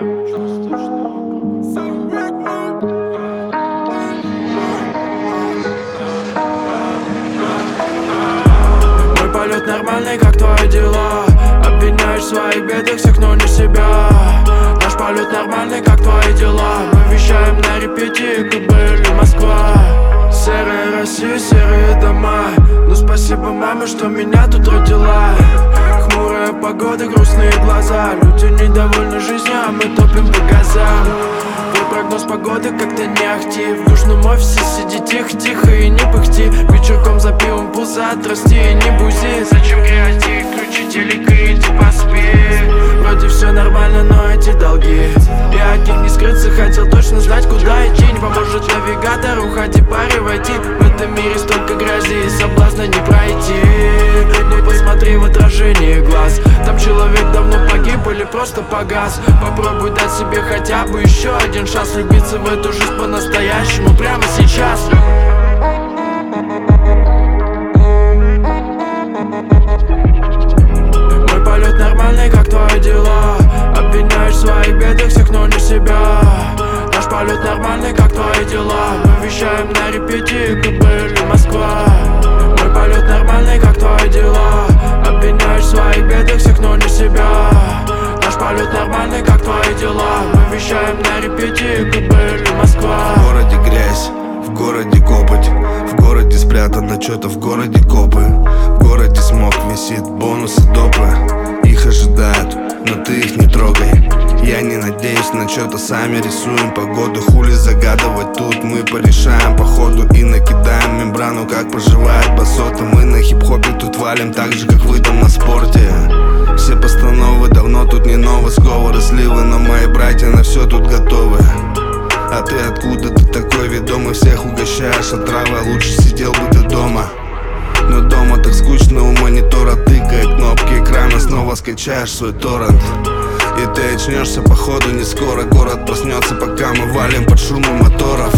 Мой полет нормальный, как твои дела? Обвиняешь в своих бедах всех, но не себя. Наш полет нормальный, как твои дела? Мы вещаем на репите, КБ или Москва. Серая Россия, серые дома. Ну спасибо, мама, что меня тут родила. Хмурая погода, грустные глаза. Люди недовольны жизнью, а мы топим по газам. Твой прогноз погоды как-то не ахти. В душном офисе сиди тихо-тихо и не пыхти. Вечерком за пивом пузо отрасти и не бузи. Зачем креатив? Включи телек и иди поспи. Вроде все нормально, но эти долги. Я от них не скрыться, хотел точно знать, куда идти. Не поможет навигатор, уходи, паре войти. В этом мире столько грязи и соблазна не пройти. Ну посмотри в отражение глаз. Там человек давно погиб или просто погас. Попробуй дать себе хотя бы еще один шанс. Влюбиться в эту жизнь по-настоящему прямо сейчас. Мой полет нормальный, как твои дела? Обвиняешь в своих бедах всех, но не себя. Наш полет нормальный, как твои дела? Мы вещаем на репите, КБ или Москва. Мой полет нормальный, как твои дела? Обвиняешь в своих бедах всех, но не себя. Наш полет нормальный, как твои дела? Мы вещаем на репите, КБ или Москва. В городе грязь, в городе копоть. В городе спрятано что-то, в городе копы. В городе смог висит, бонусы допы. Их ожидают, но ты их не трогай. Я не надеюсь на что-то, сами рисуем погоду. Хули загадывать тут, мы порешаем по ходу. И накидаем мембрану, как поживает басота. Мы на хип-хопе тут валим так же, как вы там на спорте. Все постановы давно тут не новые. Сговоры, сливы, но мои братья на все тут готовы. А ты откуда ты такой ведомый? Всех угощаешь отравой, лучше сидел бы ты дома. Но дома так скучно, у монитора тыкая кнопки экрана, снова скачаешь свой торрент. И ты очнешься походу не скоро. Город проснется, пока мы валим под шумом моторов.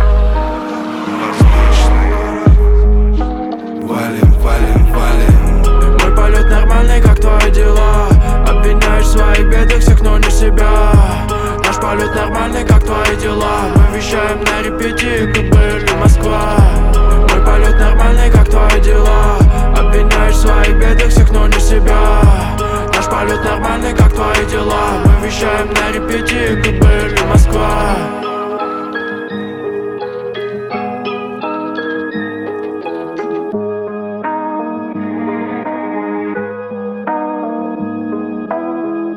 Валим, валим, валим. Мой полет нормальный, как твои дела? Обвиняешь в своих бедах всех, но не себя. Наш полет нормальный, как твои дела? Мы вещаем на репите, КБ или Москва. Мой полет нормальный, как твои дела? Обвиняешь в своих бедах всех, но не себя. Наш полет нормальный, как твои дела? Мы вещаем на репите, КБ или Москва.